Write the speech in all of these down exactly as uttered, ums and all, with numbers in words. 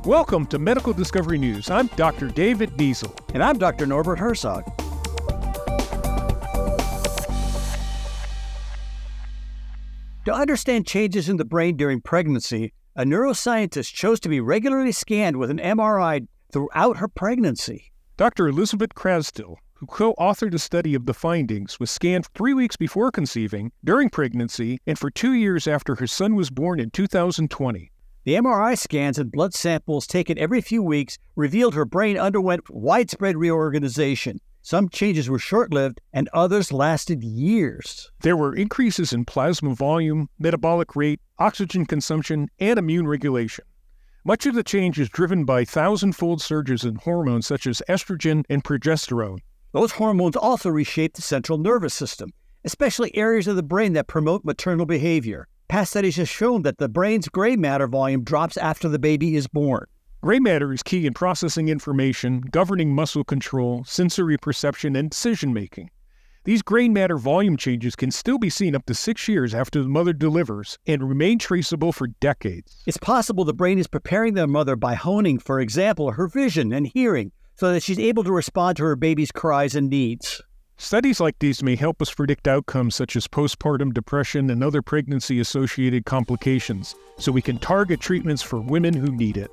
Welcome to Medical Discovery News. I'm Doctor David Niesel. And I'm Doctor Norbert Herzog. To understand changes in the brain during pregnancy, a neuroscientist chose to be regularly scanned with an M R I throughout her pregnancy. Doctor Elizabeth Krasdil, who co-authored a study of the findings, was scanned three weeks before conceiving, during pregnancy, and for two years after her son was born in two thousand twenty. The M R I scans and blood samples taken every few weeks revealed her brain underwent widespread reorganization. Some changes were short-lived, and others lasted years. There were increases in plasma volume, metabolic rate, oxygen consumption, and immune regulation. Much of the change is driven by thousand-fold surges in hormones such as estrogen and progesterone. Those hormones also reshape the central nervous system, especially areas of the brain that promote maternal behavior. Past studies have shown that the brain's gray matter volume drops after the baby is born. Gray matter is key in processing information, governing muscle control, sensory perception, and decision-making. These gray matter volume changes can still be seen up to six years after the mother delivers and remain traceable for decades. It's possible the brain is preparing the mother by honing, for example, her vision and hearing, so that she's able to respond to her baby's cries and needs. Studies like these may help us predict outcomes such as postpartum depression and other pregnancy-associated complications, so we can target treatments for women who need it.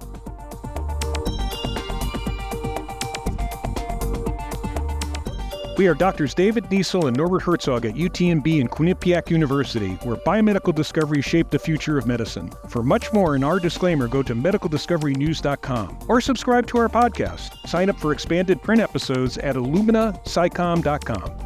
We are Doctors David Niesel and Norbert Herzog at U T M B and Quinnipiac University, where biomedical discovery shaped the future of medicine. For much more in our disclaimer, go to medical discovery news dot com or subscribe to our podcast. Sign up for expanded print episodes at illumina sci com dot com.